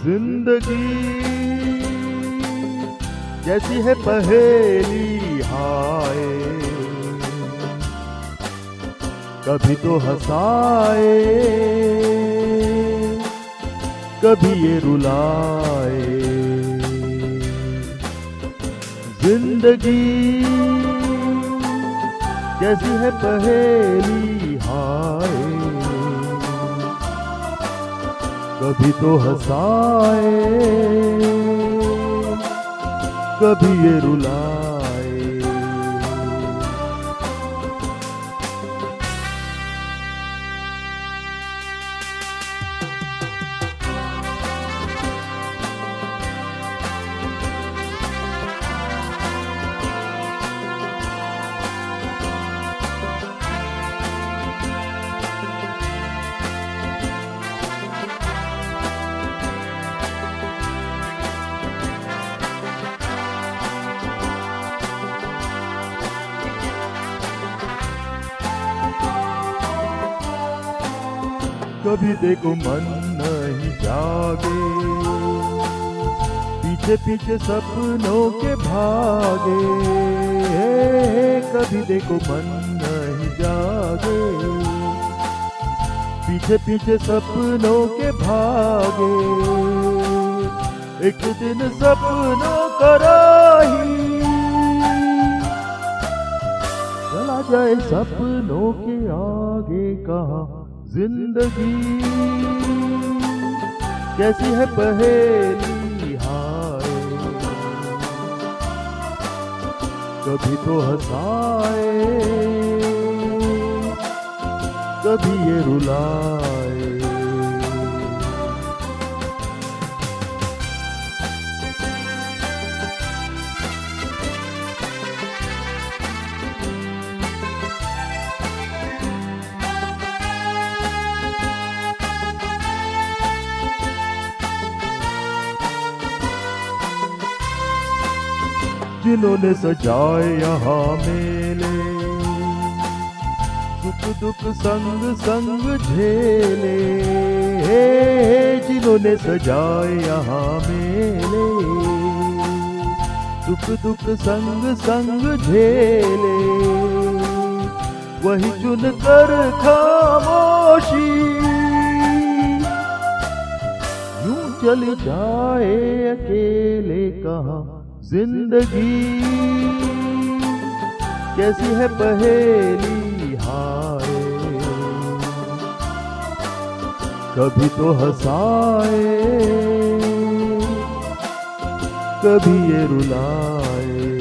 जिंदगी जैसी है पहेली हाय, कभी तो हंसाए कभी ये रुलाए। जिंदगी जैसी है पहेली हाय, कभी तो हंसाए कभी ये रुलाए। कभी देखो मन नहीं जागे, पीछे पीछे सपनों के भागे। कभी देखो मन नहीं जागे, पीछे पीछे सपनों के भागे। एक दिन सपनों का राही चला जाए सपनों के आगे। कहाँ जिंदगी कैसी है पहेली हाय, कभी तो हंसाए कभी ये रुलाए। जिन्होंने सजाए यहाँ मेले, सुख दुख संग संग झेले। जिन्होंने सजाए यहाँ मेले, सुख दुख संग संग झेले। वही चुन कर खामोशी यूं चली जाए अकेले। कहाँ जिंदगी कैसी है पहेली हाय, कभी तो हंसाए कभी ये रुलाए।